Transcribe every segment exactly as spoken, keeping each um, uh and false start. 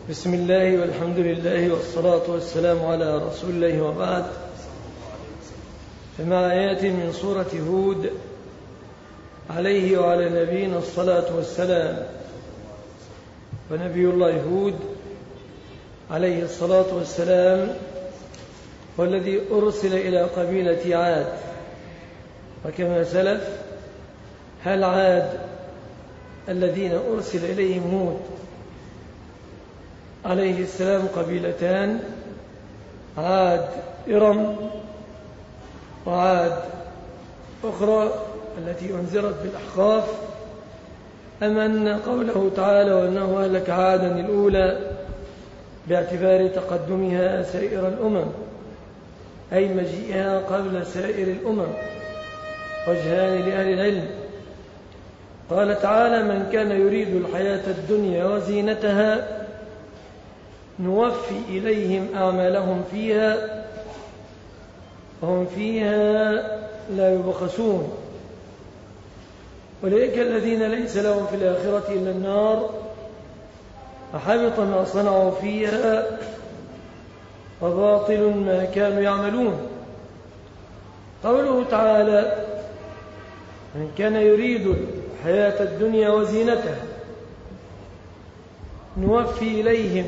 بسم الله والحمد لله والصلاة والسلام على رسول الله وبعد. فمع آيات من سورة هود عليه وعلى نبينا الصلاة والسلام. ونبي الله هود عليه الصلاة والسلام هو الذي أرسل إلى قبيلة عاد، وكما سلف هل عاد الذين أرسل إليهم هود عليه السلام قبيلتان، عاد إرم وعاد أخرى التي أنذرت بالأحقاف، أم أن قوله تعالى وأنه أهلك عادا الأولى باعتبار تقدمها سائر الأمم، أي مجيئها قبل سائر الأمم. وجهان لأهل العلم. قال تعالى من كان يريد الحياة الدنيا وزينتها نوفي إليهم أعمالهم فيها وهم فيها لا يبخسون، أولئك الذين ليس لهم في الآخرة إلا النار وحبط ما صنعوا فيها وباطل ما كانوا يعملون. قوله تعالى من كان يريد الحياة الدنيا وزينتها نوفي إليهم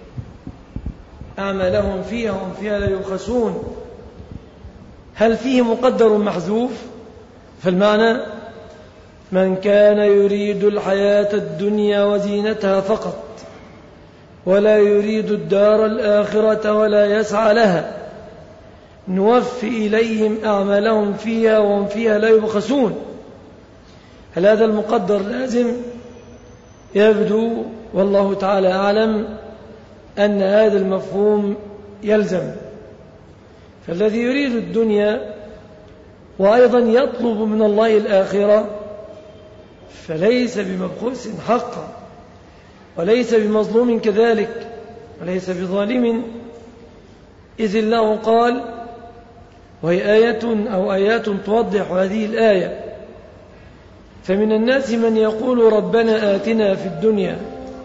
أعمالهم فيها وهم فيها لا يبخسون، هل فيه مقدر محذوف؟ فالمعنى من كان يريد الحياة الدنيا وزينتها فقط ولا يريد الدار الآخرة ولا يسعى لها نوفي إليهم أعمالهم فيها وهم فيها لا يبخسون. هل هذا المقدر لازم؟ يبدو والله تعالى أعلم أن هذا المفهوم يلزم. فالذي يريد الدنيا وأيضا يطلب من الله الآخرة فليس بمبخوس حقا، وليس بمظلوم كذلك، وليس بظالم، إذ الله قال، وهي آية أو آيات توضح هذه الآية، فمن الناس من يقول ربنا آتنا في الدنيا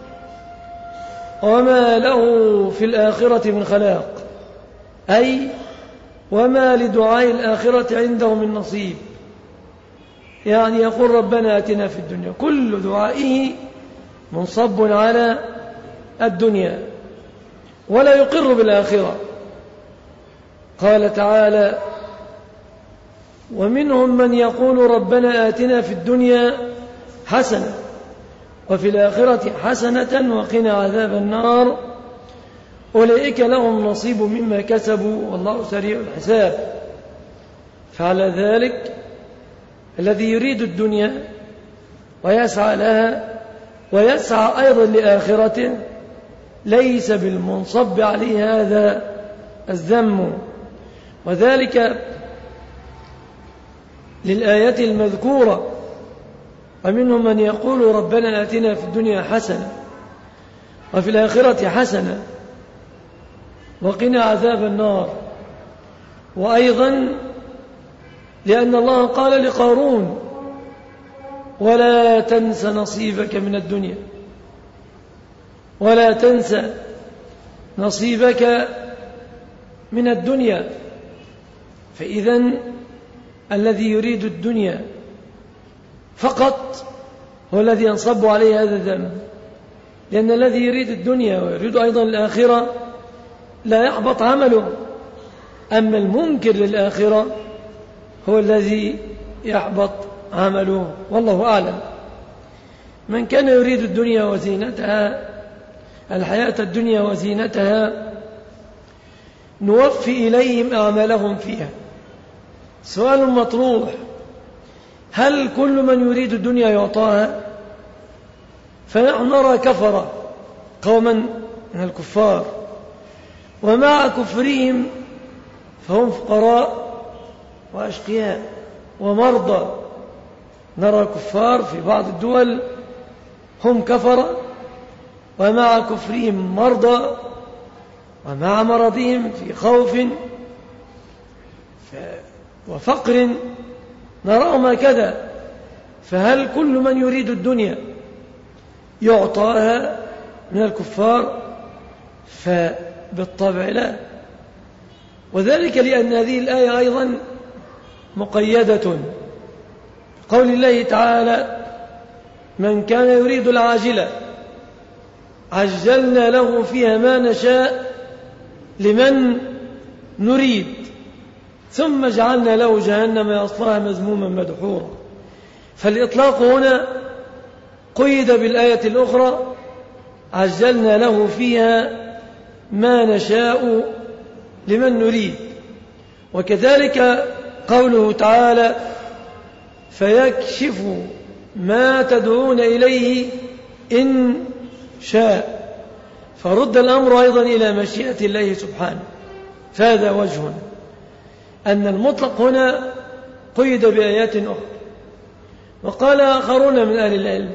وما له في الآخرة من خلاق، أي وما لدعاء الآخرة عنده من نصيب. يعني يقول ربنا آتنا في الدنيا، كل دعائه منصب على الدنيا ولا يقر بالآخرة. قال تعالى ومنهم من يقول ربنا آتنا في الدنيا حسنة وفي الآخرة حسنة وقنا عذاب النار أولئك لهم نصيب مما كسبوا والله سريع الحساب. فعلى ذلك الذي يريد الدنيا ويسعى لها ويسعى أيضا لآخرته ليس بالمنصب عليه هذا الذم، وذلك للآية المذكورة ومنهم من يقول ربنا آتنا في الدنيا حسنة وفي الآخرة حسنة وقنا عذاب النار. وأيضا لأن الله قال لقارون ولا تنس نصيبك من الدنيا، ولا تنس نصيبك من الدنيا. فإذن الذي يريد الدنيا فقط هو الذي ينصب عليه هذا الذنب، لأن الذي يريد الدنيا ويريد أيضا الآخرة لا يحبط عمله، أما المنكر للآخرة هو الذي يحبط عمله، والله أعلم. من كان يريد الدنيا وزينتها، الحياة الدنيا وزينتها نوفي إليهم أعمالهم فيها. سؤال مطروح، هل كل من يريد الدنيا يعطاها؟ فنحن نرى كفرة قوما من الكفار ومع كفرهم فهم فقراء وأشقياء ومرضى. نرى كفار في بعض الدول هم كفرة ومع كفرهم مرضى، ومع مرضهم في خوف وفقر نراهم هكذا. فهل كل من يريد الدنيا يعطاها من الكفار؟ فبالطبع لا، وذلك لأن هذه الآية أيضا مقيدة قول الله تعالى: من كان يريد العاجلة عجلنا له فيها ما نشاء لمن نريد ثم جعلنا له جهنم يصلاها مذموما مدحورا. فالإطلاق هنا قيد بالآية الأخرى: عجلنا له فيها ما نشاء لمن نريد. وكذلك قوله تعالى: فيكشف ما تدعون إليه إن شاء، فرد الأمر أيضا إلى مشيئة الله سبحانه. فهذا وجه أن المطلق هنا قيد بآيات أخرى. وقال آخرون من أهل العلم: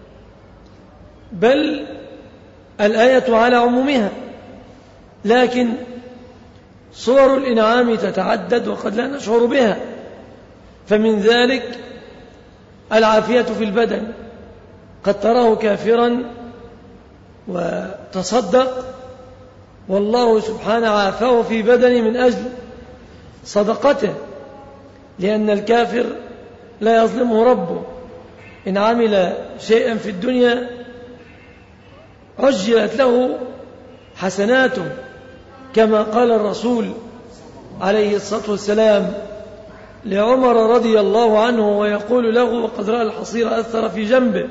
بل الآية على عمومها، لكن صور الإنعام تتعدد وقد لا نشعر بها، فمن ذلك العافية في البدن، قد تراه كافرا وتصدق والله سبحانه عافاه في بدنه من أجل صدقته، لأن الكافر لا يظلمه ربه، إن عمل شيئا في الدنيا عجلت له حسناته، كما قال الرسول عليه الصلاة والسلام لعمر رضي الله عنه ويقول له وقد رأى الحصير أثر في جنبه: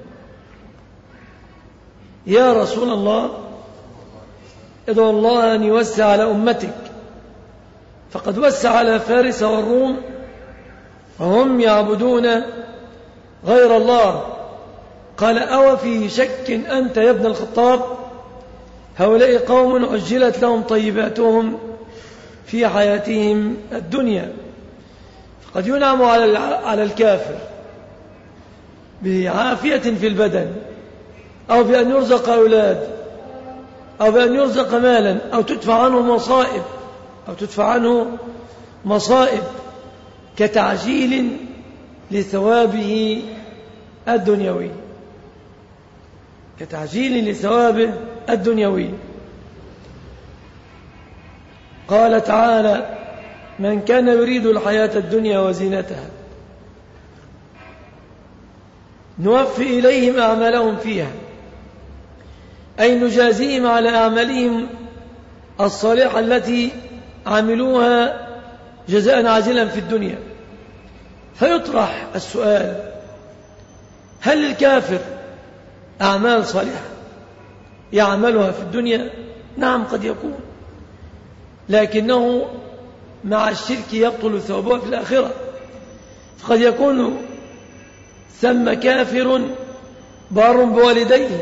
يا رسول الله ادعو الله أن يوسع على أمتك، فقد وسع على فارس والروم وهم يعبدون غير الله. قال: أو في شك أنت يا ابن الخطاب؟ هؤلاء قوم عجلت لهم طيباتهم في حياتهم الدنيا. فقد ينعم على الكافر بعافية في البدن، أو بأن يرزق أولاد، أو بأن يرزق مالا، أو تدفع عنه مصائب أو تدفع عنه مصائب كتعجيل لثوابه الدنيوي كتعجيل لثوابه الدنيوي. قال تعالى: من كان يريد الحياة الدنيا وزينتها نوفي إليهم أعمالهم فيها، أي نجازيهم على أعمالهم الصالحة التي عملوها جزاء عاجلا في الدنيا. فيطرح السؤال: هل الكافر أعمال صالحة يعملها في الدنيا؟ نعم قد يكون، لكنه مع الشرك يبطل ثوابه في الآخرة. فقد يكون ثم كافر بار بوالديه،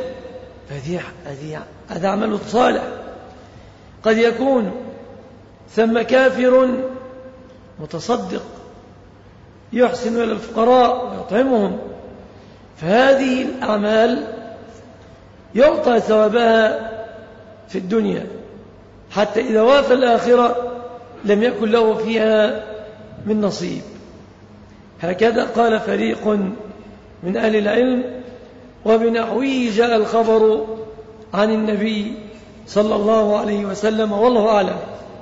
هذا عمل صالح. قد يكون ثم كافر متصدق يحسن إلى الفقراء ويطعمهم، فهذه الأعمال يعطى ثوابها في الدنيا، حتى إذا وافى الآخرة لم يكن له فيها من نصيب. هكذا قال فريق من أهل العلم، وبنحوه جاء الخبر عن النبي صلى الله عليه وسلم، والله أعلم.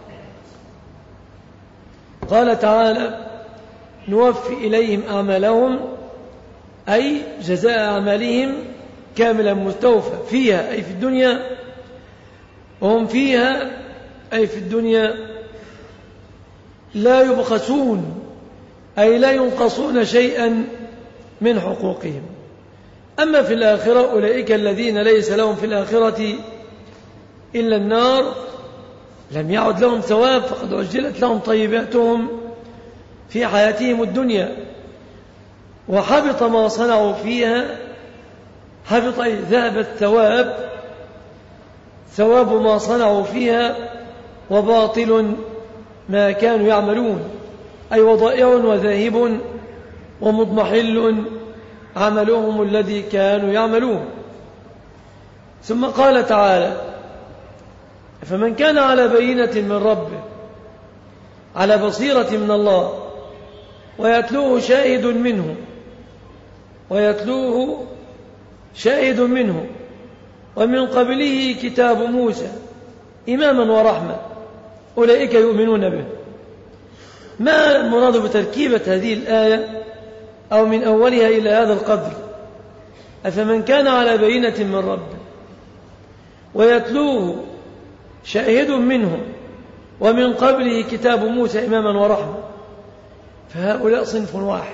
قال تعالى: نوفي إليهم أعمالهم، أي جزاء أعمالهم كاملا مستوفى فيها أي في الدنيا، وهم فيها أي في الدنيا لا يبخسون أي لا ينقصون شيئا من حقوقهم. أما في الآخرة أولئك الذين ليس لهم في الآخرة إلا النار، لم يعد لهم ثواب، فقد عجلت لهم طيباتهم في حياتهم الدنيا، وحبط ما صنعوا فيها. حبط أي ذهب الثواب، ثواب ما صنعوا فيها، وباطل ما كانوا يعملون، أي وضائع وذاهب ومضمحل عملهم الذي كانوا يعملون. ثم قال تعالى: فمن كان على بينة من ربه على بصيرة من الله ويتلوه شاهد منه ويتلوه شاهد منه ومن قبله كتاب موسى إماما ورحمة أولئك يؤمنون به. ما المراد بتركيبة هذه الآية أو من أولها إلى هذا القدر؟ أفمن كان على بينة من ربه ويتلوه شاهد منه ومن قبله كتاب موسى إماما ورحمة، فهؤلاء صنف واحد،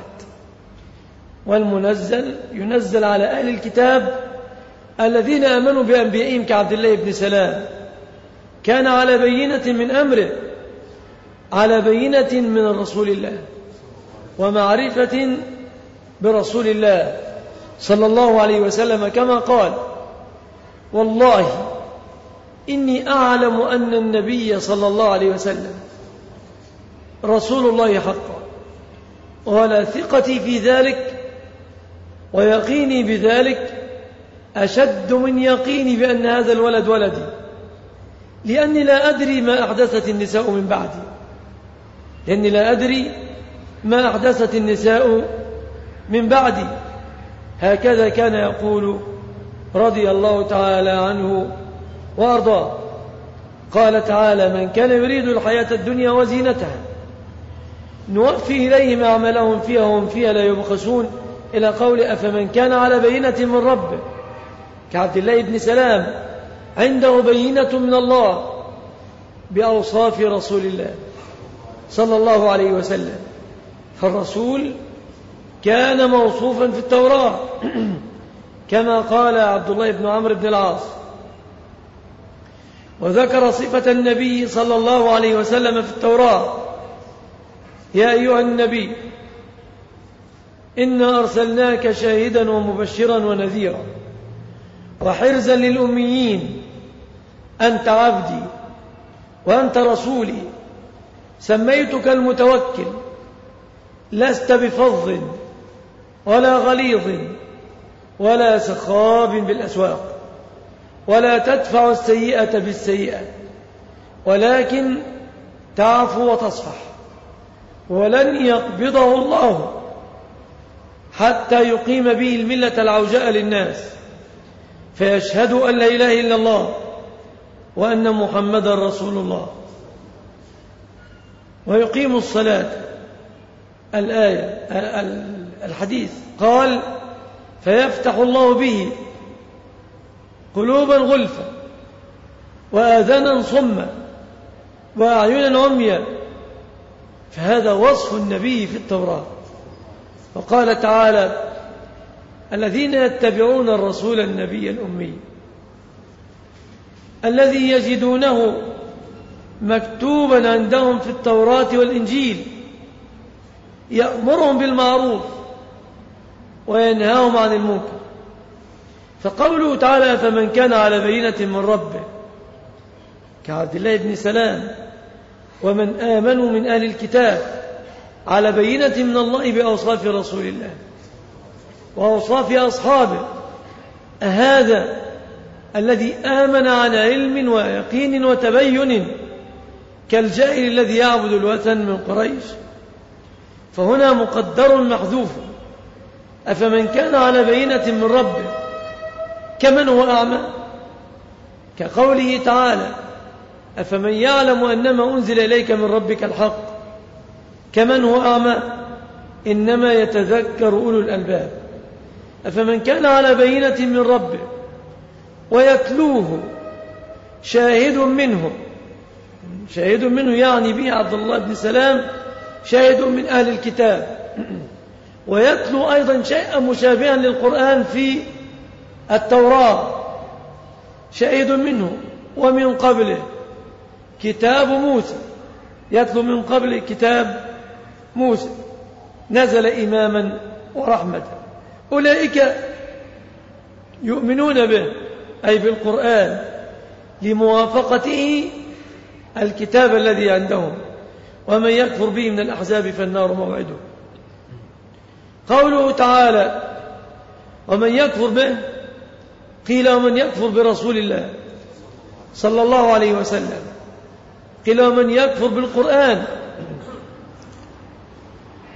والمنزل ينزل على أهل الكتاب الذين آمنوا بأنبيائهم كعبد الله بن سلام، كان على بينة من أمره، على بينة من رسول الله ومعرفة برسول الله صلى الله عليه وسلم، كما قال: والله إني أعلم أن النبي صلى الله عليه وسلم رسول الله حقا، ولا ثقتي في ذلك ويقيني بذلك أشد من يقيني بأن هذا الولد ولدي، لأني لا أدري ما أحدثت النساء من بعدي لأني لا أدري ما أحدثت النساء من بعدي. هكذا كان يقول رضي الله تعالى عنه وأرضاه. قال تعالى: من كان يريد الحياة الدنيا وزينتها نوفي إليهم أعمالهم فيها وهم فيها لا يبخسون، إلى قول: أفمن كان على بينة من ربه كعبد الله بن سلام عنده بينة من الله بأوصاف رسول الله صلى الله عليه وسلم. فالرسول كان موصوفا في التوراة كما قال عبد الله بن عمرو بن العاص، وذكر صفة النبي صلى الله عليه وسلم في التوراة: يا أيها النبي إنا أرسلناك شاهدا ومبشرا ونذيرا وحرزا للأميين، أنت عبدي وأنت رسولي، سميتك المتوكل، لست بفظ ولا غليظ ولا سخاب بالأسواق، ولا تدفع السيئة بالسيئة، ولكن تعفو وتصفح، ولن يقبضه الله حتى يقيم به الملة العوجاء للناس، فيشهد أن لا إله إلا الله وأن محمدا رسول الله ويقيم الصلاة. الآية الحديث قال: فيفتح الله به قلوبا غلفا وآذانا صما وأعينا عميا. فهذا وصف النبي في التوراة. وقال تعالى: الذين يتبعون الرسول النبي الأمي الذي يجدونه مكتوبا عندهم في التوراة والإنجيل يأمرهم بالمعروف وينهاهم عن المنكر. فقوله تعالى: فمن كان على بينة من ربه كعبد الله بن سلام ومن آمنوا من أهل الكتاب على بينة من الله بأوصاف رسول الله وأوصاف أصحابه، هذا الذي آمن عن علم ويقين وتبين كالجاهل الذي يعبد الوثن من قريش. فهنا مقدر محذوف: أفمن كان على بينة من ربه كمن هو أعمى، كقوله تعالى: أفمن يعلم أنما أنزل إليك من ربك الحق كمن هو أعمى إنما يتذكر أولو الألباب. أفمن كان على بينة من ربه ويتلوه شاهد منه، شاهد منه يعني به عبد الله بن سلام، شاهد من أهل الكتاب، ويتلو أيضا شيئا مشابها للقرآن في التوراة، شاهد منه، ومن قبله كتاب موسى، يتلو من قبل كتاب موسى نزل إماما ورحمة. أولئك يؤمنون به أي بالقرآن لموافقته الكتاب الذي عندهم، ومن يكفر به من الأحزاب فالنار موعده. قوله تعالى: ومن يكفر به، قيل ومن يكفر برسول الله صلى الله عليه وسلم، قيل ومن يكفر بالقرآن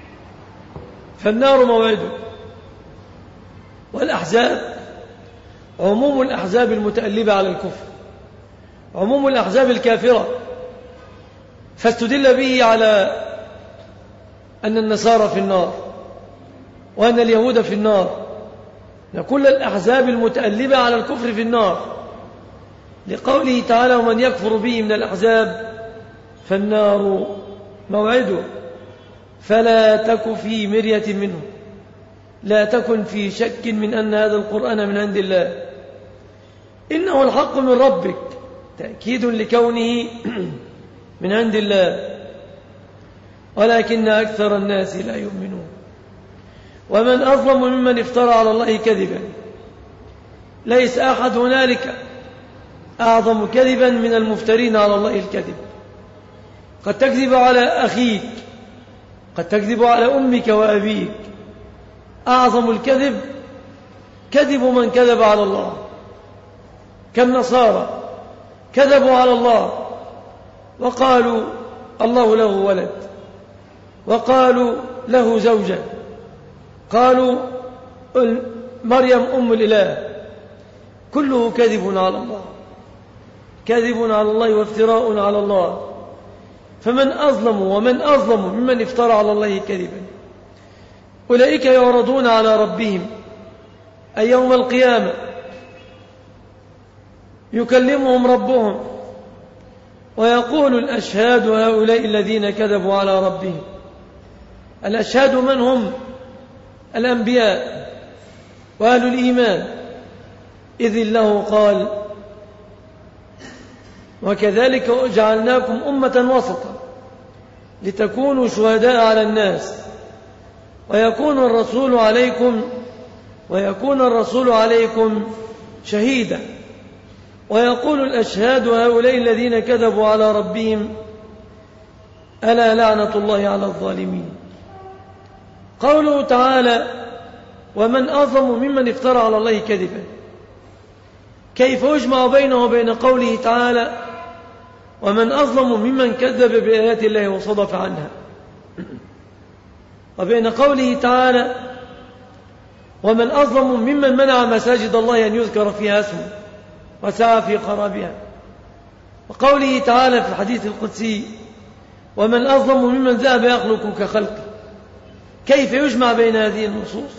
فالنار موعده. والأحزاب عموم الأحزاب المتألبة على الكفر، عموم الأحزاب الكافرة، فاستدل به على أن النصارى في النار وأن اليهود في النار، أن كل الأحزاب المتألبة على الكفر في النار، لقوله تعالى ومن يكفر به من الأحزاب فالنار موعده. فلا تك في مرية منه، لا تكن في شك من أن هذا القرآن من عند الله، إنه الحق من ربك، تأكيد لكونه من عند الله، ولكن أكثر الناس لا يؤمنون. ومن أظلم ممن افترى على الله كذبا، ليس أحد هنالك أعظم كذبا من المفترين على الله الكذب. قد تكذب على أخيك، قد تكذب على أمك وأبيك، أعظم الكذب كذب من كذب على الله، كالنصارى كذبوا على الله وقالوا الله له ولد، وقالوا له زوجة، قالوا مريم أم الإله، كله كذب على الله، كذب على الله وافتراء على الله. فمن أظلم ومن أظلم ممن افترى على الله كذبا. أولئك يعرضون على ربهم أي يوم القيامة، يكلمهم ربهم ويقول الأشهاد هؤلاء الذين كذبوا على ربهم. الأشهاد من هم؟ الأنبياء وأهل الإيمان، إذ الله قال وكذلك جعلناكم أمة وسطا لتكونوا شهداء على الناس ويكون الرسول عليكم ويكون الرسول عليكم شهيدا. ويقول الأشهاد هؤلاء الذين كذبوا على ربهم ألا لعنة الله على الظالمين. قوله تعالى ومن أظلم ممن افترى على الله كذبا، كيف يجمع بينه وبين قوله تعالى ومن أظلم ممن كذب بآيات الله وصدف عنها، وبين قوله تعالى ومن أظلم ممن منع مساجد الله أن يذكر فيها اسمه وسعى في خرابها، وقوله تعالى في الحديث القدسي ومن أظلم ممن ذهب يخلق كخلقه. كيف يجمع بين هذه النصوص؟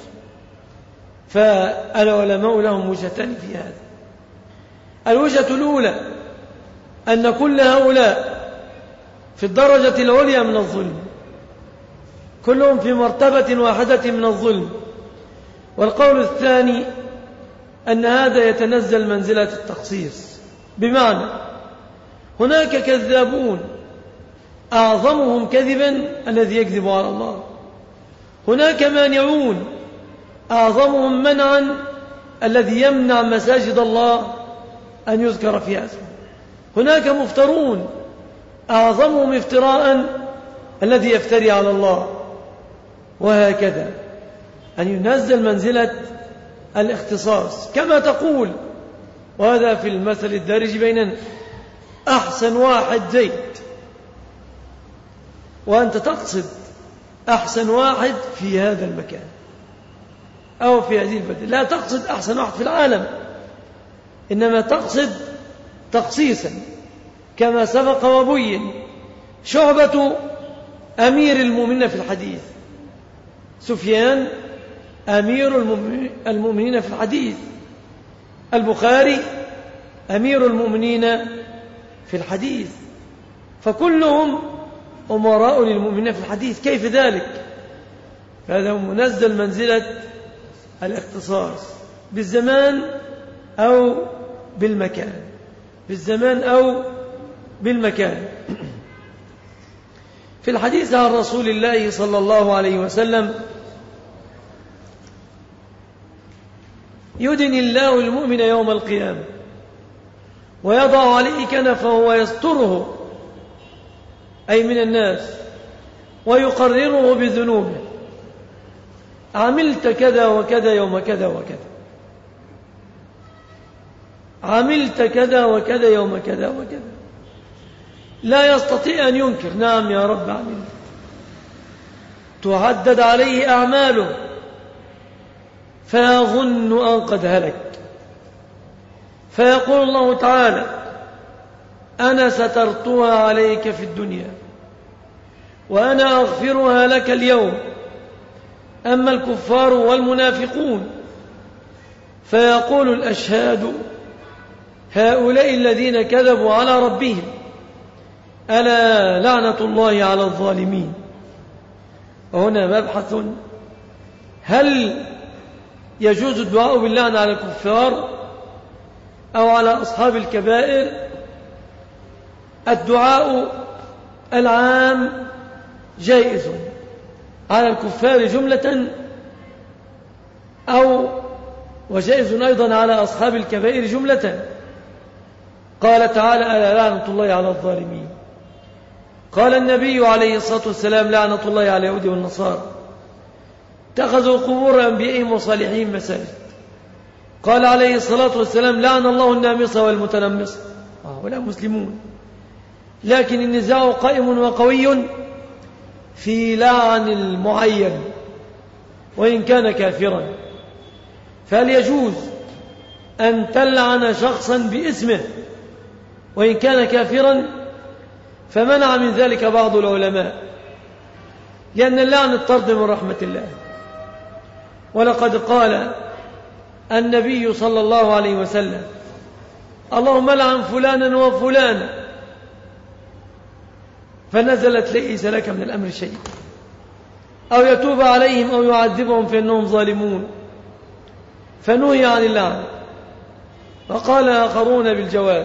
فالعلماء لهم وجهتان في هذا. الوجهة الأولى أن كل هؤلاء في الدرجة العليا من الظلم، كلهم في مرتبة واحدة من الظلم. والقول الثاني أن هذا يتنزل منزلة التخصيص، بمعنى هناك كذابون أعظمهم كذبا الذي يكذب على الله، هناك مانعون أعظمهم منعا الذي يمنع مساجد الله أن يذكر فيها اسمه، هناك مفترون أعظمهم افتراء الذي يفتري على الله، وهكذا أن ينزل منزلة الاختصاص كما تقول، وهذا في المثل الدارج بيننا أحسن واحد زيد، وأنت تقصد أحسن واحد في هذا المكان أو في هذه البلد، لا تقصد أحسن واحد في العالم، إنما تقصد تخصيصا كما سبق وبين. شعبة أمير المؤمنين في الحديث، سفيان أمير المؤمنين في الحديث، البخاري أمير المؤمنين في الحديث، فكلهم أمراء للمؤمنين في الحديث. كيف ذلك؟ فهذا منزل منزلة الاختصاص بالزمان أو بالمكان، بالزمان أو بالمكان. في الحديث عن رسول الله صلى الله عليه وسلم يدن الله المؤمن يوم القيامة ويضع عليه كنفه ويستره أي من الناس ويقرره بذنوبه، عملت كذا وكذا يوم كذا وكذا، عملت كذا وكذا يوم كذا وكذا، لا يستطيع أن ينكر نعم يا رب عملت، تعدد عليه أعماله فيظن أن قد هلك، فيقول الله تعالى: أنا سترتها عليك في الدنيا وأنا أغفرها لك اليوم. أما الكفار والمنافقون فيقول الأشهاد: هؤلاء الذين كذبوا على ربهم، ألا لعنة الله على الظالمين. وهنا مبحث: هل يجوز الدعاء باللعنة على الكفار أو على أصحاب الكبائر؟ الدعاء العام جائز على الكفار جملة، أو وجائز أيضا على أصحاب الكبائر جملة. قال تعالى: ألا لعنة الله على الظالمين. قال النبي عليه الصلاة والسلام: لعنة الله على اليهود والنصارى اتخذوا قبور أنبيائهم وصالحين مساجد. قال عليه الصلاة والسلام: لعن الله النامصة والمتنمصة. هؤلاء مسلمون، لكن النزاع قائم وقوي في لعن المعين وإن كان كافرا. فهل يجوز أن تلعن شخصا باسمه وإن كان كافرا؟ فمنع من ذلك بعض العلماء، لأن اللعن الطرد من رحمة الله. ولقد قال النبي صلى الله عليه وسلم: اللهم لعن فلانا وفلانا، فنزلت: ليس لك من الأمر شيء، أو يتوب عليهم أو يعذبهم فإنهم ظالمون، فنهي عن اللعن. وقال آخرون بالجواز.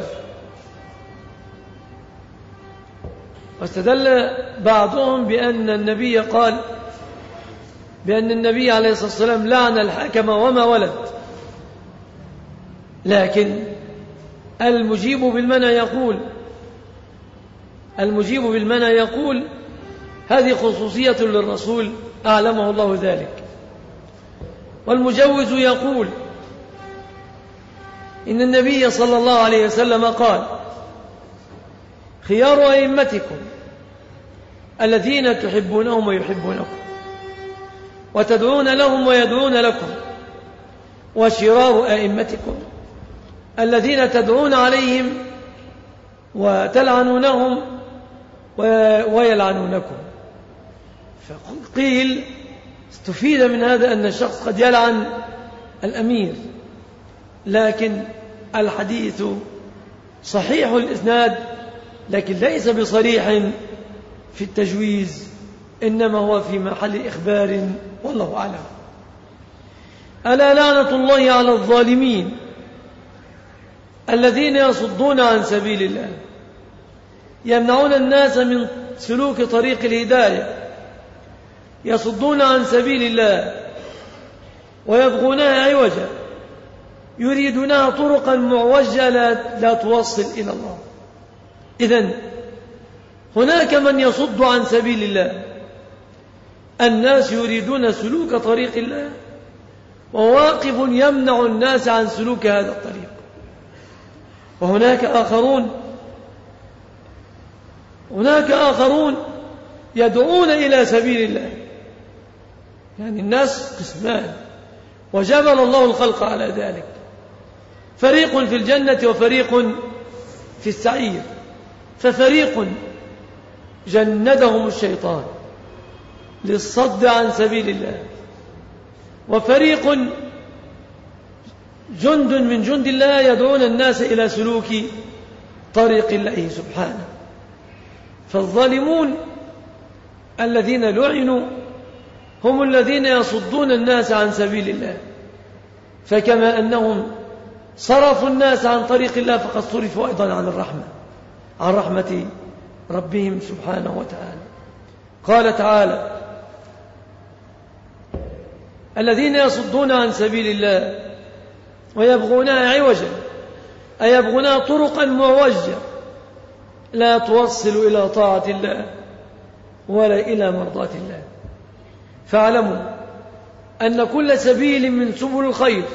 واستدل بعضهم بأن النبي قال بأن النبي عليه الصلاة والسلام لعن الحكم وما ولد. لكن المجيب بالمنع يقول المجيب بالمنع يقول هذه خصوصية للرسول أعلمه الله ذلك. والمجوز يقول إن النبي صلى الله عليه وسلم قال: خيار أئمتكم الذين تحبونهم ويحبونكم وتدعون لهم ويدعون لكم، وشرار أئمتكم الذين تدعون عليهم وتلعنونهم ويلعنونكم. فقيل استفيد من هذا أن الشخص قد يلعن الأمير، لكن الحديث صحيح الإسناد لكن ليس بصريح في التجويز، إنما هو في محل إخبار، والله أعلم. ألا لعنة الله على الظالمين الذين يصدون عن سبيل الله، يمنعون الناس من سلوك طريق الهداية، يصدون عن سبيل الله ويبغونها عوجا، يريدونها طرقا معوجة لا, لا توصل إلى الله. إذن هناك من يصد عن سبيل الله، الناس يريدون سلوك طريق الله، وواقف يمنع الناس عن سلوك هذا الطريق. وهناك آخرون هناك آخرون يدعون إلى سبيل الله. يعني الناس قسمان، وجبل الله الخلق على ذلك، فريق في الجنة وفريق في السعير. ففريق جندهم الشيطان للصد عن سبيل الله، وفريق جند من جند الله يدعون الناس إلى سلوك طريق الله سبحانه. فالظالمون الذين لعنوا هم الذين يصدون الناس عن سبيل الله، فكما أنهم صرفوا الناس عن طريق الله فقد صرفوا أيضا عن الرحمة عن رحمة ربهم سبحانه وتعالى. قال تعالى: الذين يصدون عن سبيل الله ويبغونها عوجا، أي يبغونها طرقا معوجة لا توصل إلى طاعة الله ولا إلى مرضاة الله. فاعلموا أن كل سبيل من سبل الخير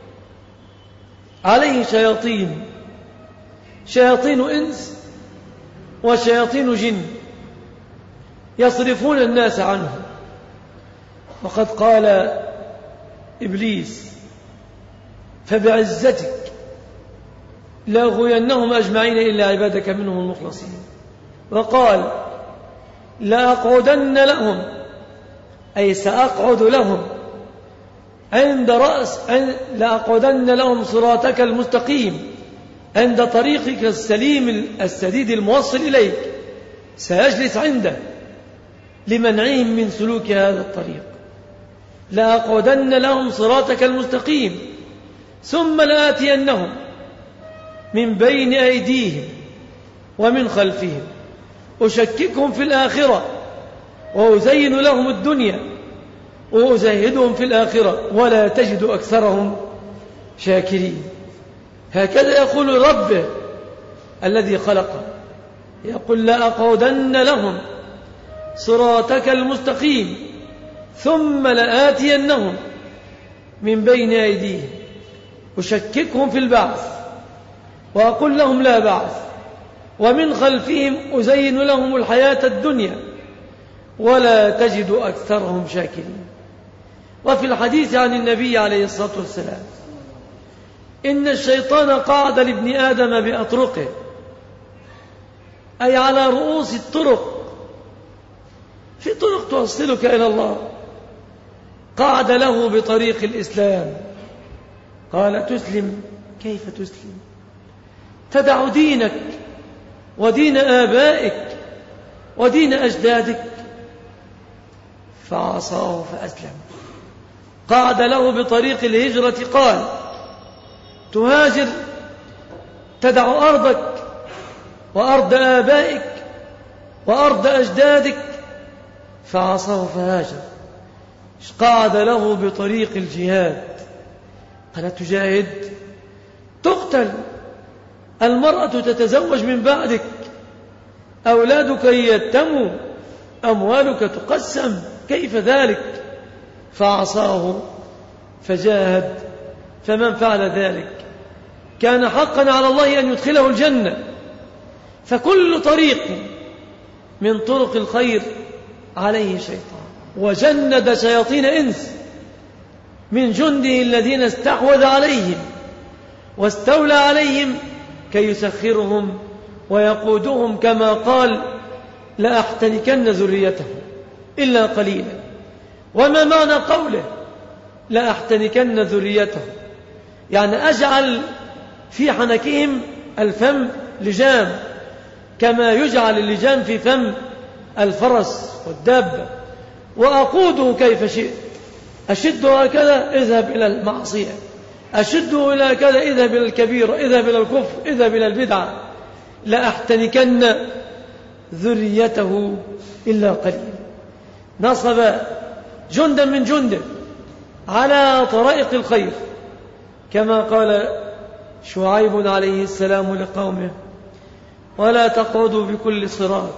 عليه شياطين، شياطين إنس وشياطين جن يصرفون الناس عنه. وقد قال إبليس: فبعزتك لأغوينهم أجمعين إلا عبادك منهم المخلصين. وقال لأقعدن لهم، أي سأقعد لهم عند رأس لأقعدن لهم صراطك المستقيم عند طريقك السليم السديد الموصل إليك، سيجلس عنده لمنعهم من سلوك هذا الطريق. لأقعدن لهم صراطك المستقيم ثم لآتينهم من بين أيديهم ومن خلفهم أشككهم في الآخرة وأزين لهم الدنيا وأزهدهم في الآخرة ولا تجد أكثرهم شاكرين. هكذا يقول ربه الذي خلقه، يقول لأقعدن لهم صراطك المستقيم ثم لآتينهم من بين أيديهم أشككهم في البعث وأقول لهم لا بعث ومن خلفهم أزين لهم الحياة الدنيا ولا تجد أكثرهم شاكرين. وفي الحديث عن النبي عليه الصلاة والسلام إن الشيطان قعد لابن آدم بأطرقه، أي على رؤوس الطرق، في طرق توصلك إلى الله، قعد له بطريق الإسلام. قال تسلم؟ كيف تسلم؟ تدع دينك ودين آبائك ودين أجدادك؟ فعصاه فأسلم. قعد له بطريق الهجرة، قال تهاجر تدع أرضك وأرض آبائك وأرض أجدادك؟ فعصاه فهاجر. قعد له بطريق الجهاد، قال تجاهد؟ تقتل، المرأة تتزوج من بعدك، أولادك يتموا، أموالك تقسم، كيف ذلك؟ فعصاه فجاهد. فمن فعل ذلك كان حقا على الله أن يدخله الجنة. فكل طريق من طرق الخير عليه شيطان، وجند شياطين إنس من جنده الذين استحوذ عليهم واستولى عليهم كي يسخرهم ويقودهم، كما قال لأحتنكن ذريته إلا قليلا. وما معنى قوله لأحتنكن ذريته؟ يعني أجعل في حنكهم الفم لجام كما يجعل اللجام في فم الفرس والدابة، وأقوده كيف شئت. أشده هكذا اذهب إلى المعصية، أشده إلى كذا اذهب إلى الكبيرة، اذهب إلى الكفر، اذهب إلى البدعة. لأحتنكن ذريته إلا قليل. نصب جندا من جنده على طرائق الخير، كما قال شعيب عليه السلام لقومه ولا تقعدوا بكل صراط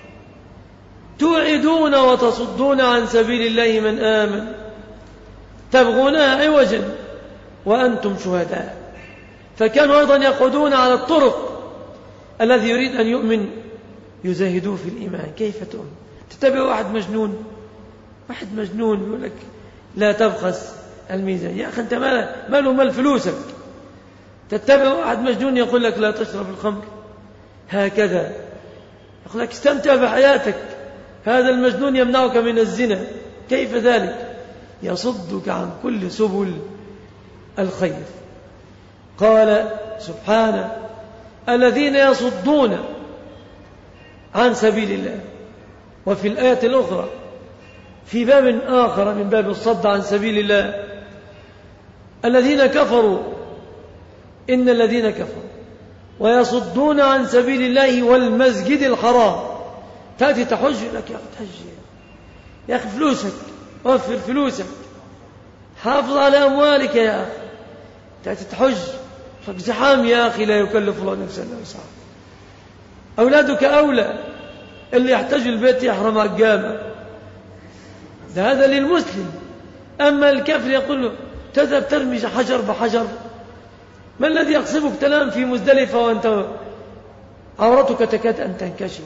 توعدون وتصدون عن سبيل الله من آمن تبغونها عوجا وأنتم شهداء. فكانوا أيضا يقعدون على الطرق، الذي يريد أن يؤمن يزاهدوه في الإيمان. كيف تؤمن؟ تتبع واحد مجنون، واحد مجنون يقول لك لا تبخس الميزان، يا أخي أنت ماله مال فلوسك. تتبع واحد مجنون يقول لك لا تشرب الخمر، هكذا يقول لك استمتع بحياتك. هذا المجنون يمنعك من الزنا، كيف ذلك؟ يصدك عن كل سبل الخير. قال سبحانه الذين يصدون عن سبيل الله. وفي الآية الأخرى في باب آخر من باب الصد عن سبيل الله الذين كفروا إن الذين كفروا ويصدون عن سبيل الله والمسجد الحرام. تأتي تحج لك يا أخي تحج يا أخي فلوسك، وفر فلوسك، حافظ على أموالك يا أخي. تأتي تحج زحام يا أخي، لا يكلف الله نفسا إلا وسعها. أولادك أولى، اللي يحتاج البيت يحرم على الجامع، ده هذا للمسلم. أما الكافر يقول له تذهب ترمي حجر بحجر. ما الذي يقصبك تنام في مزدلفة وأنت عورتك تكاد أن تنكشف؟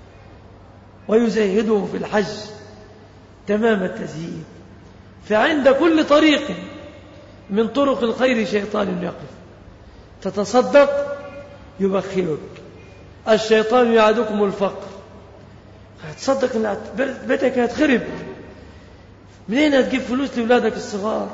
ويزهده في الحج تمام التزهيد. فعند كل طريق من طرق الخير شيطان يقف. تتصدق يبخلك. الشيطان يعدكم الفقر. هتصدق ان بيتك هتخرب، منين هتجيب فلوس لأولادك الصغار؟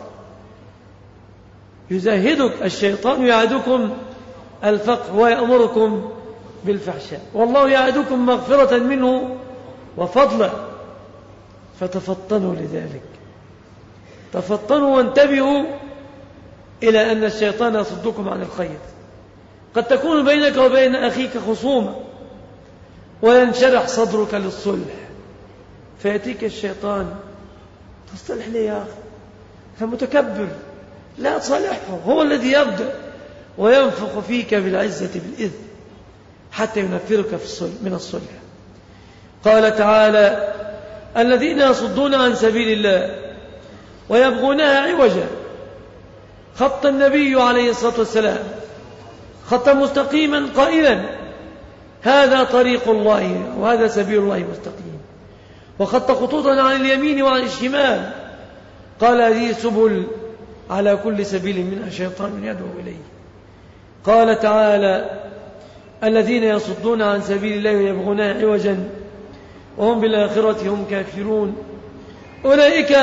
يزهدك الشيطان يعدكم الفقر ويأمركم بالفحشاء، والله يعدكم مغفرة منه وفضلا، فتفطنوا لذلك. تفطنوا وانتبهوا إلى أن الشيطان يصدكم عن الخير. قد تكون بينك وبين أخيك خصومة وينشرح صدرك للصلح، فيأتيك الشيطان: تصلح لي يا أخي، فمتكبر، لا تصالحه، هو الذي يبدأ وينفخ فيك بالعزة بالإذن حتى ينفرك في الصلح من الصلح. قال تعالى: الذين يصدون عن سبيل الله ويبغونها عوجا. خط النبي عليه الصلاة والسلام خطا مستقيما قائلا: هذا طريق الله وهذا سبيل الله مستقيم. وخط خطوطا عن اليمين وعن الشمال، قال: هذه سبل على كل سبيل منها شيطان يدعو إليه. قال تعالى: الذين يصدون عن سبيل الله ويبغونها عوجا وهم بالآخرة هم كافرون، أولئك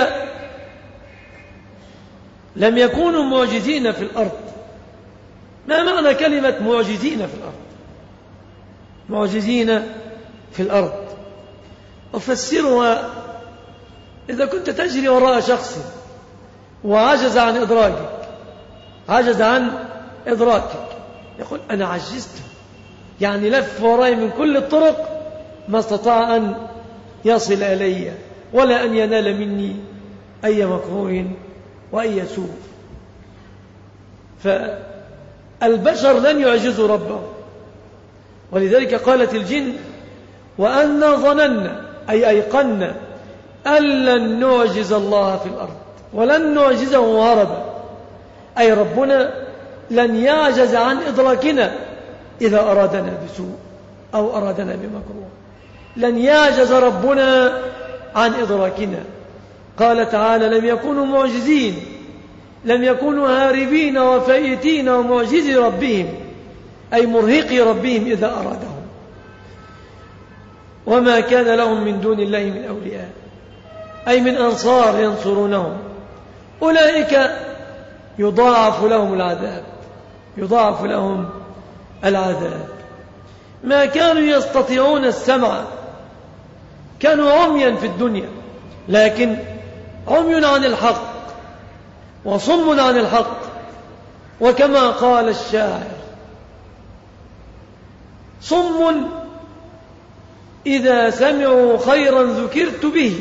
لم يكونوا معجزين في الأرض. ما معنى كلمة معجزين في الأرض؟ معجزين في الأرض أفسرها: إذا كنت تجري وراء شخص وعجز عن إدراكك، عجز عن إدراكك، يقول: أنا عجزت، يعني لف وراي من كل الطرق ما استطاع أن يصل إلي ولا أن ينال مني أي مكروه وأي سوء. فالبشر لن يعجزوا ربهم، ولذلك قالت الجن: وأنا ظننا، أي أيقنا، أن لن نعجز الله في الأرض ولن نعجزه هربا، أي ربنا لن يعجز عن إدراكنا إذا أرادنا بسوء أو أرادنا بمكروه، لن يعجز ربنا عن إدراكنا. قال تعالى: لم يكونوا معجزين، لم يكونوا هاربين وفائتين ومعجزي ربهم، أي مرهقي ربهم إذا أرادهم. وما كان لهم من دون الله من أولياء، أي من أنصار ينصرونهم. أولئك يضاعف لهم العذاب، يضاعف لهم العذاب. ما كانوا يستطيعون السمع، كانوا عميا في الدنيا، لكن عمي عن الحق وصم عن الحق. وكما قال الشاعر: صم إذا سمعوا خيرا ذكرت به،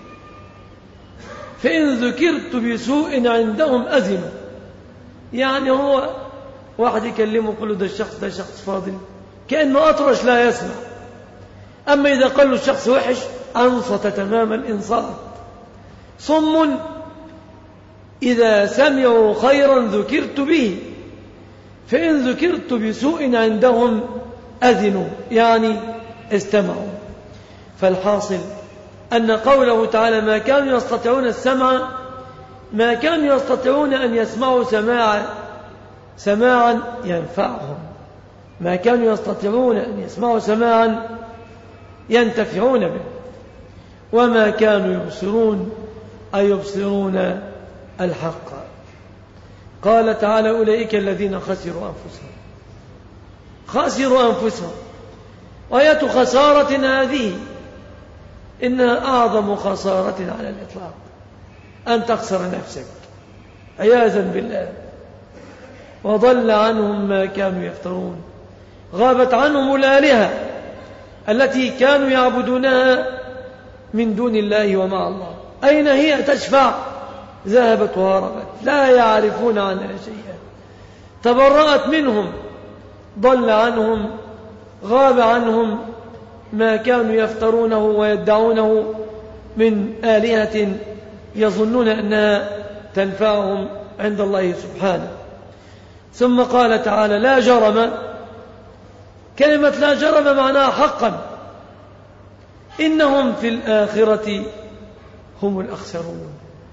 فإن ذكرت بسوء عندهم أذنوا. يعني هو واحد يكلمه يقول له: ده الشخص ده شخص فاضل، كأنه أطرش لا يسمع. أما إذا قال له الشخص وحش أنصت تمام الإنصات. صم إذا سمعوا خيرا ذكرت به، فإن ذكرت بسوء عندهم أذنوا، يعني استمعوا. فالحاصل أن قوله تعالى: ما كانوا يستطيعون السمع، ما كانوا يستطيعون أن يسمعوا سماعا سماعا ينفعهم، ما كانوا يستطيعون أن يسمعوا سماعا ينتفعون به. وما كانوا يبصرون، أي يبصرون الحق. قال تعالى: أولئك الذين خسروا أنفسهم، خسروا أنفسهم. وآية خسارة هذه إنها أعظم خسارة على الإطلاق، أن تخسر نفسك عياذا بالله. وضل عنهم ما كانوا يفترون، غابت عنهم الآلهة التي كانوا يعبدونها من دون الله ومع الله. أين هي تشفع؟ ذهبت وهربت، لا يعرفون عنها شيئا. تبرأت منهم، ضل عنهم، غاب عنهم ما كانوا يفترونه ويدعونه من آلهة يظنون أنها تنفعهم عند الله سبحانه. ثم قال تعالى: لا جرم. كلمة لا جرم معناها حقا، إنهم في الآخرة هم الأخسرون،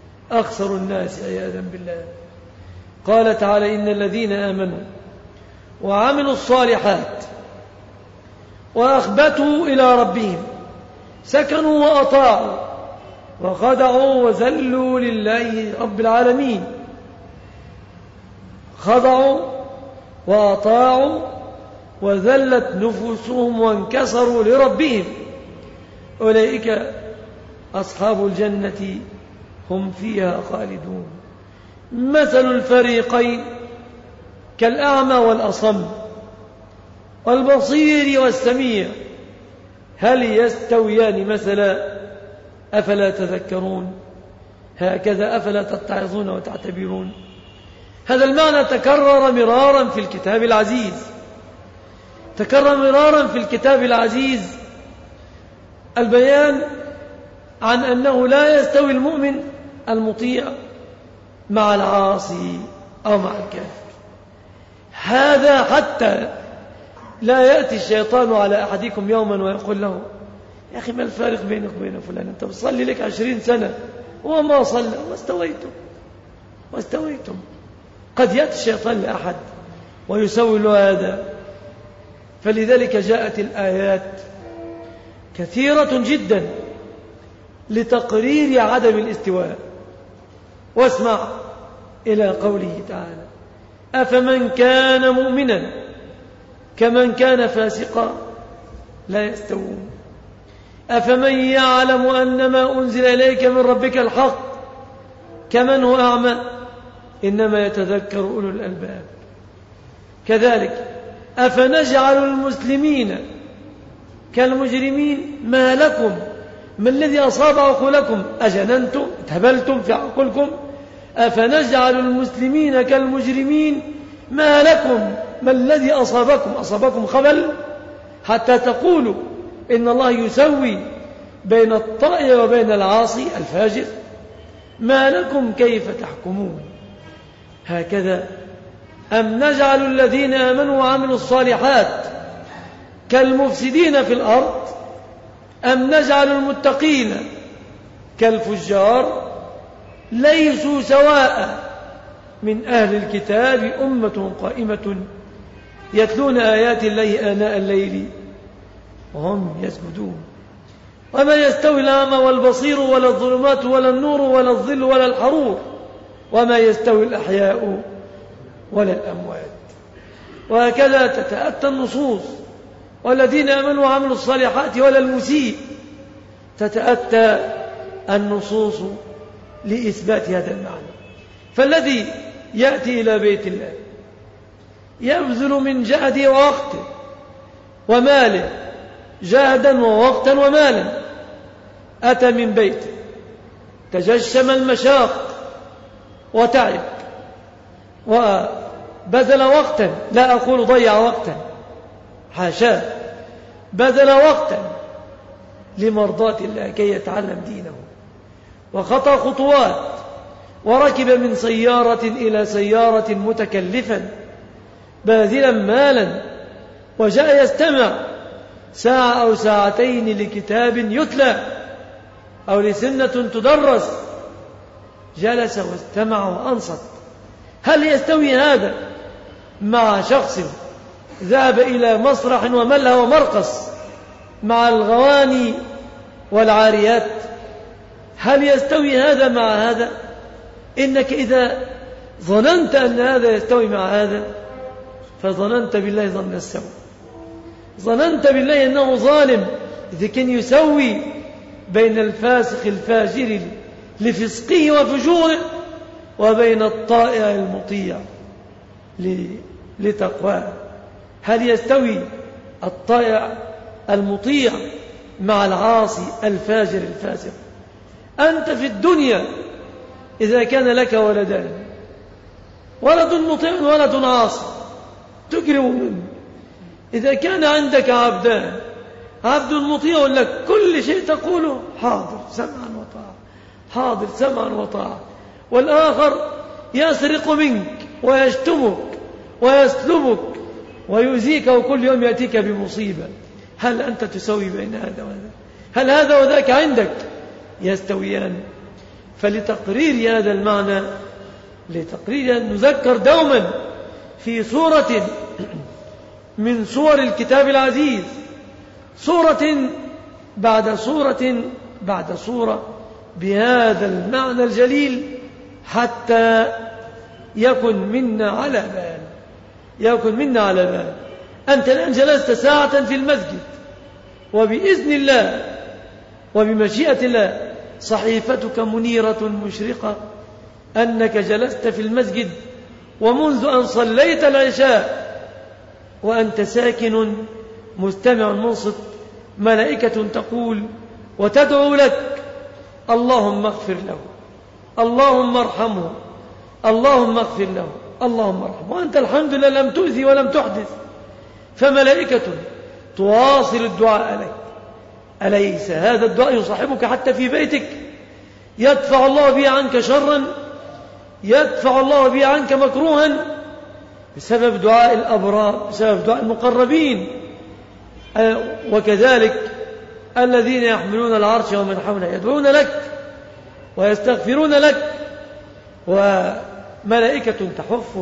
أخسر الناس عياذا بالله. قال تعالى: إن الذين آمنوا وعملوا الصالحات وأخبتوا إلى ربهم سكنوا وأطاعوا وخضعوا وذلوا لله رب العالمين، خضعوا وأطاعوا وذلت نفوسهم وانكسروا لربهم، أولئك أصحاب الجنة هم فيها خالدون. مثل الفريقين كالأعمى والأصم والبصير والسميع هل يستويان مثلا أفلا تذكرون؟ هكذا أفلا تتعظون وتعتبرون. هذا المعنى تكرر مرارا في الكتاب العزيز، تكرر مرارا في الكتاب العزيز البيان عن أنه لا يستوي المؤمن المطيع مع العاصي أو مع الكافر. هذا حتى لا يأتي الشيطان على أحدكم يوما ويقول له يا أخي ما الفارق بينك وبين فلان؟ أنت بتصلي لك عشرين سنة وما صلى واستويتم واستويتم. قد يأتي الشيطان لأحد ويسوي له هذا. فلذلك جاءت الآيات كثيرة جدا لتقرير عدم الاستواء. واسمع إلى قوله تعالى أفمن كان مؤمنا كمن كان فاسقا لا يستوون. أفمن يعلم أنما أنزل إليك من ربك الحق كمن هو أعمى إنما يتذكر أولو الألباب. كذلك أفنجعل المسلمين كالمجرمين ما لكم ما الذي أصاب عقولكم أجننتم اتهبلتم في عقولكم؟ أفنجعل المسلمين كالمجرمين ما لكم ما الذي أصابكم أصابكم خبل حتى تقولوا إن الله يسوي بين الطائع وبين العاصي الفاجر؟ ما لكم كيف تحكمون؟ هكذا أم نجعل الذين آمنوا وعملوا الصالحات كالمفسدين في الأرض أم نجعل المتقين كالفجار؟ ليسوا سواء من أهل الكتاب أمة قائمة يتلون آيات الله آناء الليل وهم يسجدون. وما يستوي الأعمى والبصير ولا الظلمات ولا النور ولا الظل ولا الحرور وما يستوي الأحياء ولا الأموات. وهكذا تتأتى النصوص والذين آمنوا وعملوا الصالحات ولا المسيء. تتأتى النصوص لإثبات هذا المعنى. فالذي يأتي إلى بيت الله يبذل من جهده ووقته وماله جهدا ووقتا ومالا. أتى من بيته تجشم المشاق وتعب وبذل وقتا، لا أقول ضيع وقتا حاشاه، بذل وقتا لمرضاة الله كي يتعلم دينه، وخطى خطوات وركب من سيارة إلى سيارة متكلفا باذلا مالا وجاء يستمع ساعة أو ساعتين لكتاب يتلى أو لسنة تدرس، جلس واستمع وأنصت. هل يستوي هذا مع شخص ذهب إلى مسرح وملهى ومرقص مع الغواني والعاريات؟ هل يستوي هذا مع هذا؟ إنك إذا ظننت أن هذا يستوي مع هذا فظننت بالله ظن السوء، ظننت بالله أنه ظالم إذا كان يسوي بين الفاسق الفاجر لفسقه وفجوره وبين الطائع المطيع لتقواه. هل يستوي الطائع المطيع مع العاصي الفاجر الفاسق؟ أنت في الدنيا إذا كان لك ولدان، ولد مطيع وولد عاصي، تكرم منه. إذا كان عندك عبدان، عبد مطيع لك كل شيء تقوله حاضر سمعا وطاعة، حاضر سمعا وطاعة، والآخر يسرق منك ويشتمك ويسلبك ويؤذيك وكل يوم يأتيك بمصيبة. هل أنت تسوي بين هذا وهذا؟ هل هذا وذاك عندك يستويان؟ فلتقرير هذا المعنى، لتقرير نذكر دوما في سورة من سور الكتاب العزيز، سورة بعد سورة بعد سورة بهذا المعنى الجليل، حتى يكن منا على بال يكن منا على بال أنت الآن جلست ساعة في المسجد، وبإذن الله وبمشيئة الله صحيفتك منيرة مشرقة، أنك جلست في المسجد ومنذ أن صليت العشاء وأنت ساكن مستمع منصت، ملائكة تقول وتدعو لك: اللهم اغفر له، اللهم ارحمه، اللهم اغفر له، اللهم ارحمه، وأنت الحمد لله لم تؤذي ولم تحدث، فملائكة تواصل الدعاء لك. أليس هذا الدعاء يصاحبك حتى في بيتك؟ يدفع الله به عنك شرا، يدفع الله به عنك مكروها، بسبب دعاء الأبرار، بسبب دعاء المقربين. وكذلك الذين يحملون العرش ومن حوله يدعون لك ويستغفرون لك، وملائكة تحفك،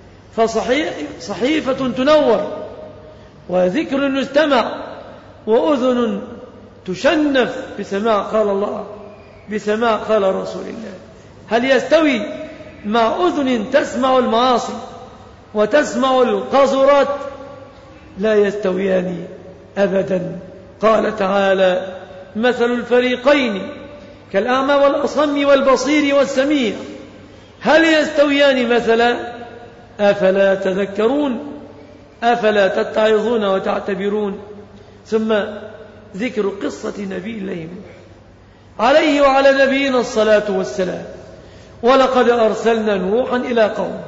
فصحيفة تنور، وذكر يستمع، وأذن تشنف بسماع قال الله، بسماع قال رسول الله. هل يستوي مع أذن تسمع المعاصي وتسمع القاذورات؟ لا يستويان أبدا. قال تعالى: مثل الفريقين كالأعمى والأصم والبصير والسميع هل يستويان مثلا؟ أفلا تذكرون، أفلا تتعظون وتعتبرون. ثم ذكر قصة نبي الله نوح عليه وعلى نبينا الصلاة والسلام. ولقد أرسلنا نوحا إلى قومه،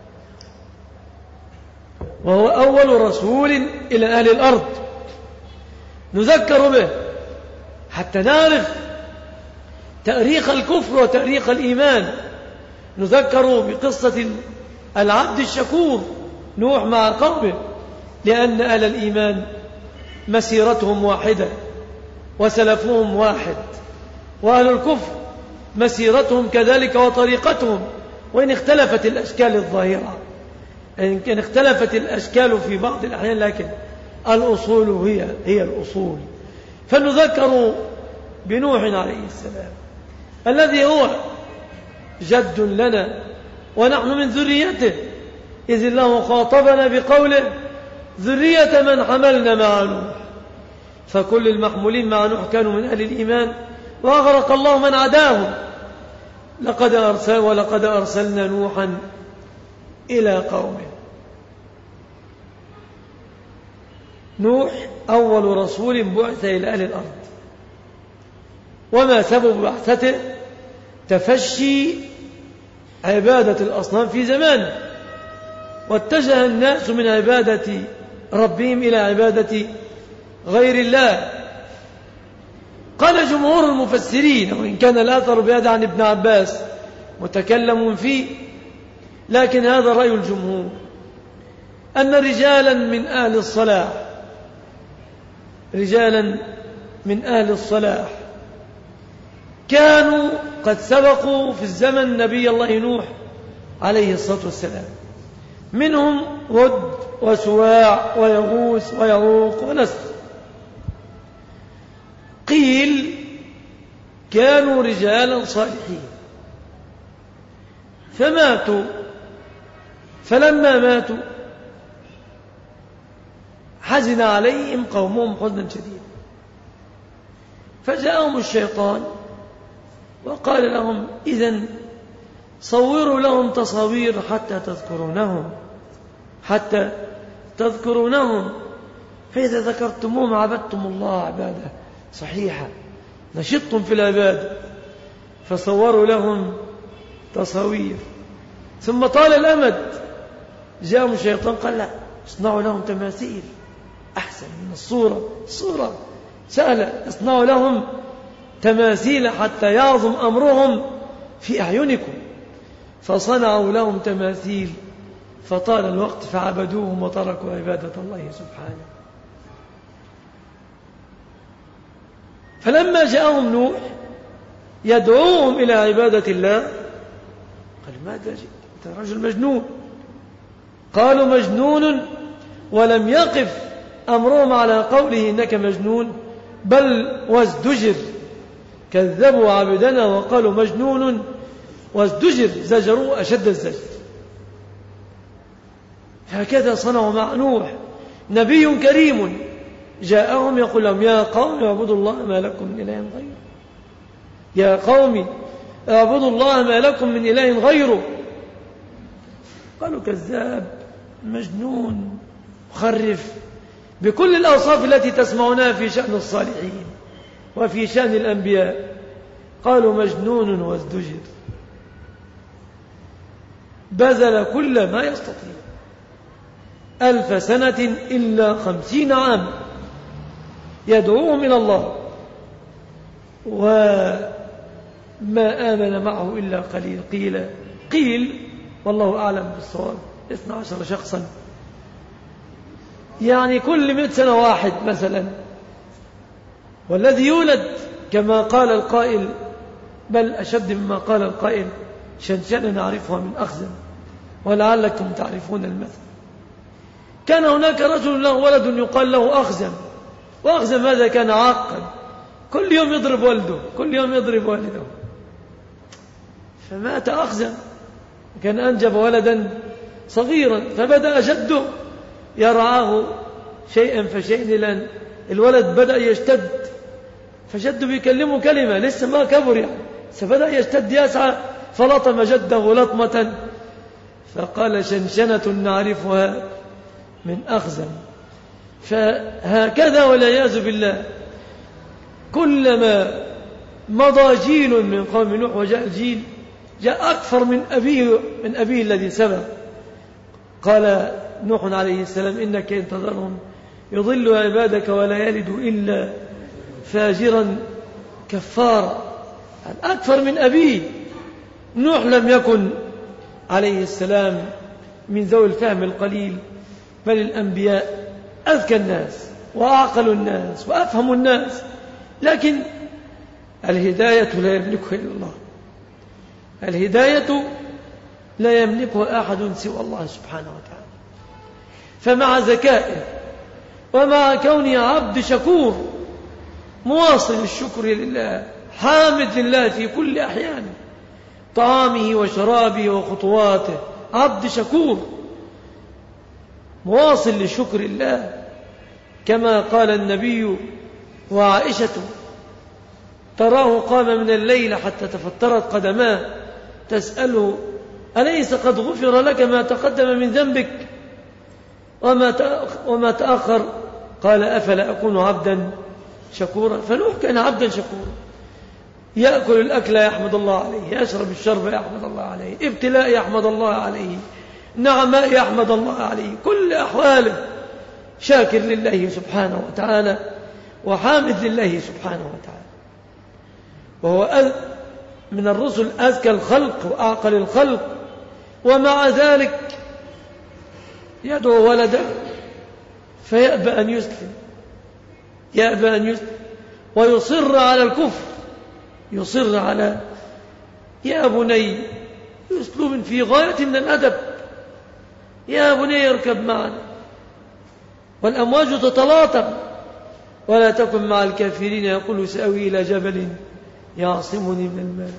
وهو أول رسول إلى أهل الأرض، نذكر به حتى نعرف تاريخ الكفر وتاريخ الإيمان. نذكر بقصة العبد الشكور نوح مع قومه، لأن أهل الإيمان مسيرتهم واحدة وسلفهم واحد، وأهل الكفر مسيرتهم كذلك وطريقتهم، وإن اختلفت الأشكال الظاهرة، إن كان اختلفت الأشكال في بعض الأحيان، لكن الأصول هي هي الأصول. فنذكر بنوح عليه السلام الذي هو جد لنا ونحن من ذريته، إذ الله خاطبنا بقوله: ذرية من حملنا مع نوح. فكل المحمولين مع نوح كانوا من أهل الإيمان، وأغرق الله من عداهم. لقد أرسل ولقد أرسلنا نوحا إلى قومه. نوح أول رسول بعث إلى أهل الأرض، وما سبب بعثته؟ تفشي عبادة الأصنام في زمانه، واتجه الناس من عبادة ربهم إلى عبادة غير الله. قال جمهور المفسرين، وإن كان الأثر بهذا عن ابن عباس متكلم فيه، لكن هذا رأي الجمهور، أن رجالا من أهل الصلاح رجالا من أهل الصلاح كانوا قد سبقوا في الزمن نبي الله نوح عليه الصلاة والسلام، منهم ود وسواع ويغوث ويعوق ونسر. قيل كانوا رجالا صالحين فماتوا، فلما ماتوا حزن عليهم قومهم حزنا شديدا، فجاءهم الشيطان وقال لهم: إذن صوروا لهم تصاوير حتى تذكرونهم حتى تذكرونهم فإذا ذكرتموهم عبدتم الله عبادة صحيحة، نشطتم في العبادة. فصوروا لهم تصاوير، ثم طال الأمد، جاءهم الشيطان قال: لا، اصنعوا لهم تماثيل أحسن من الصورة. الصورة سهلة، اصنعوا لهم تماثيل حتى يعظم أمرهم في أعينكم. فصنعوا لهم تماثيل، فطال الوقت فعبدوهم وتركوا عبادة الله سبحانه. فلما جاءهم نوح يدعوهم إلى عبادة الله قال: ماذا جئت؟ أنت رجل مجنون. قالوا: مجنون ولم يقف أمرهم على قوله إنك مجنون، بل وازدجر، كذبوا عبدنا وقالوا مجنون وازدجر، زجروا أشد الزجر. هكذا صنعوا مع نوح، نبي كريم جاءهم يقول لهم يا قوم اعبدوا الله ما لكم من إله غيره، يا قوم اعبدوا الله ما لكم من إله غيره. قالوا كذاب، مجنون، مخرف، بكل الأوصاف التي تسمعونها في شأن الصالحين وفي شأن الأنبياء. قالوا مجنون وازدجر، بذل كل ما يستطيع، ألف سنة إلا خمسين عام يدعوهم إلى الله، وما آمن معه إلا قليل. قيل قيل والله أعلم بالصواب اثنا عشر شخصا، يعني كل مئة سنة واحد مثلا. والذي يولد كما قال القائل، بل أشد مما قال القائل، شنشنة نعرفها من أخزن ولعلكم تعرفون المثل. كان هناك رجل له ولد يقال له أخزن، وأخزن ماذا كان عاقا، كل يوم يضرب والده، كل يوم يضرب والده، فمات أخزن. كان أنجب ولدا صغيرا، فبدأ جده يرعاه شيئا فشيئا، لأن الولد بدأ يشتد، فجده بيكلمه كلمة لسه ما كبر يعني، فبدأ يشتد يسعى، فلطم جده لطمة فقال شنشنة نعرفها من أخزن. فهكذا والعياذ بالله، كلما مضى جيل من قوم نوح وجاء الجيل جاء أكثر من أبيه من أبيه الذي سبق. قال نوح عليه السلام إنك إن تذرهم يضل عبادك ولا يلد إلا فاجرا كفارا، أكثر من أبيه. نوح لم يكن عليه السلام من ذوي الفهم القليل، بل الأنبياء أذكى الناس وأعقل الناس وأفهم الناس، لكن الهداية لا يملكها إلا الله، الهداية لا يملكها أحد سوى الله سبحانه وتعالى. فمع ذكائه ومع كونه عبد شكور مواصل الشكر لله، حامد لله في كل أحيانه، طعامه وشرابه وخطواته، عبد شكور مواصل لشكر الله، كما قال النبي وعائشة تراه قام من الليل حتى تفترت قدماه تسأله أليس قد غفر لك ما تقدم من ذنبك وما تأخر؟ قال أفلا أكون عبدا شكورا. فنوح كان عبدا شكورا، يأكل الأكل يحمد الله عليه، يشرب الشرب يحمد الله عليه، ابتلاء يحمد الله عليه، نعماء يحمد الله عليه، كل أحواله شاكر لله سبحانه وتعالى وحامد لله سبحانه وتعالى. وهو من الرسل أذكى الخلق وأعقل الخلق، ومع ذلك يدعو ولده فيأبى أن يسلم، يأبى أن يسلم ويصر على الكفر، يصر على يا بني، بأسلوب في غاية من الأدب، يا بني اركب معنا والأمواج تتلاطم ولا تكن مع الكافرين، يقول سأوي إلى جبل يعصمني من الماء.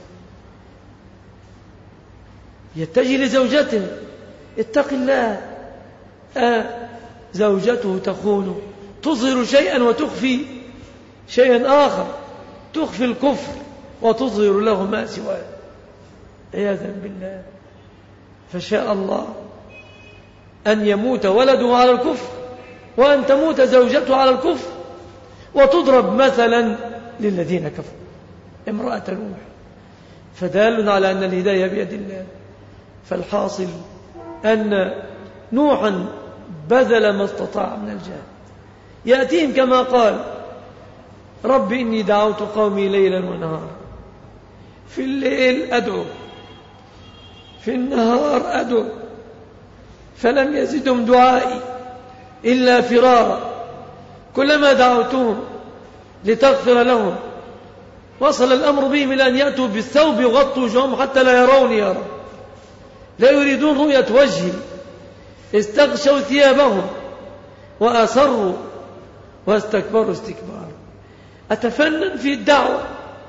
يتجه لزوجته اتق الله، آه زوجته تخون، تظهر شيئا وتخفي شيئا آخر، تخفي الكفر وتظهر له ما سواه عياذا بالله. فشاء الله أن يموت ولده على الكفر وأن تموت زوجته على الكفر، وتضرب مثلا للذين كفروا امرأة نوح، فدال على أن الهداية بيد الله. فالحاصل أن نوحا بذل ما استطاع من الجهاد، يأتيهم كما قال رب إني دعوت قومي ليلا ونهارا، في الليل أدعو في النهار أدعو فلم يزدهم دعائي إلا فرارا، كلما دعوتهم لتغفر لهم وصل الأمر بهم إلى أن يأتوا بالثوب يغطوا وجههم حتى لا يروني يا رب، لا يريدون رؤية وجهي، استغشوا ثيابهم وأسروا واستكبروا استكبارا. أتفنن في الدعوة،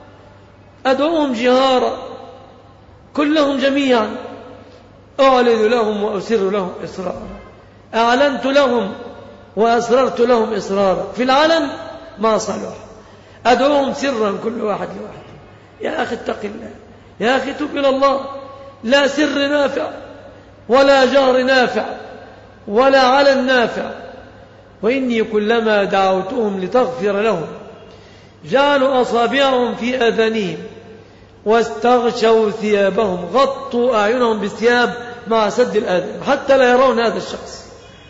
أدعوهم جهارا كلهم جميعا، أعلن لهم وأسر لهم إسرارا، أعلنت لهم وأسررت لهم إسرارا، في العلن ما صلح، أدعوهم سرا كل واحد لوحده. يا أخي اتق الله، يا أخي تب إلى الله، لا سر نافع ولا جهر نافع ولا علن نافع. وإني كلما دعوتهم لتغفر لهم جعلوا أصابعهم في آذانهم واستغشوا ثيابهم، غطوا أعينهم بالثياب مع سد الآذان حتى لا يرون هذا الشخص،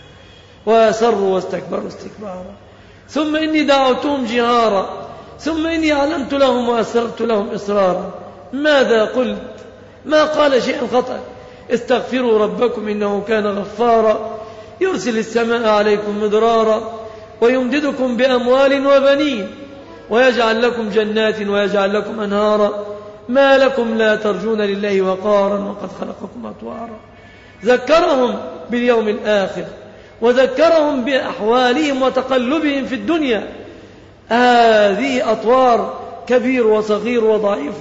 وأسروا واستكبروا استكبارا. ثم إني دعوتهم جهارا، ثم إني أعلنت لهم وأسررت لهم إسرارا. ماذا قلت؟ ما قال شيئا خطأ. استغفروا ربكم إنه كان غفارا يرسل السماء عليكم مدرارا ويمددكم بأموال وبنين ويجعل لكم جنات ويجعل لكم أنهارا ما لكم لا ترجون لله وقارا وقد خلقكم أطوارا. ذكرهم باليوم الآخر وذكرهم بأحوالهم وتقلبهم في الدنيا. هذه أطوار كبير وصغير وضعيف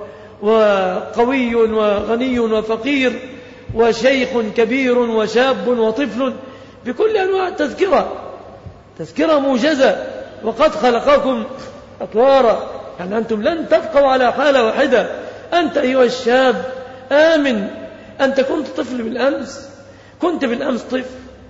وقوي وغني وفقير وشيخ كبير وشاب وطفل، بكل أنواع التذكرة، تذكرة موجزة. وقد خلقكم أطوارا، يعني أنتم لن تبقوا على حالة واحدة. أنت أيها الشاب آمن، أنت كنت طفل بالأمس، كنت بالأمس طفل،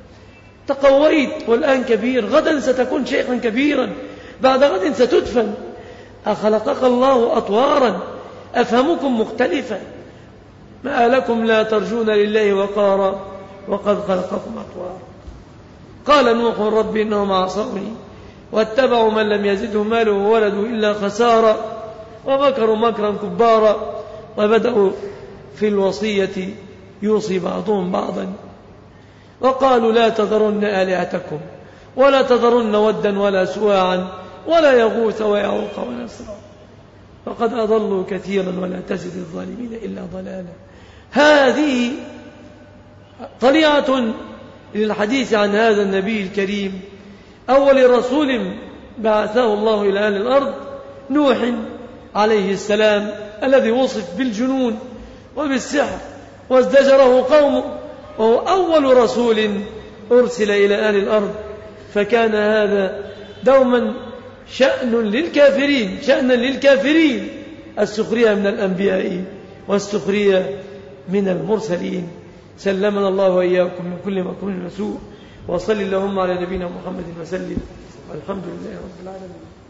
تقويت والآن كبير، غدا ستكون شيخا كبيرا، بعد غد ستدفن. أخلقك الله أطوارا، أفهمكم مختلفة. ما لكم لا ترجون لله وقارا وقد خلقكم أطوارا. قال نوح رب إنهم عصوني واتبعوا من لم يزده ماله وولده إلا خسارا ومكروا مكرا كبارا وبدأوا في الوصية يوصي بعضهم بعضا وقالوا لا تذرن آلهتكم ولا تذرن ودا ولا سواعا ولا يغوث ويعوق ونسرا فقد أضلوا كثيرا ولا تزد الظالمين إلا ضلالا. هذه طليعة للحديث عن هذا النبي الكريم، أول رسول بعثه الله إلى أهل الأرض، نوح عليه السلام، الذي وصف بالجنون وبالسحر وازدجره قومه، وهو أول رسول أرسل إلى أهل الأرض. فكان هذا دوما شأن للكافرين، شأنا للكافرين، السخرية من الأنبياء والسخرية من المرسلين. سلمنا الله وإياكم من كل مكروه وسوء، وصل اللهم على نبينا محمد وسلم، والحمد لله رب العالمين.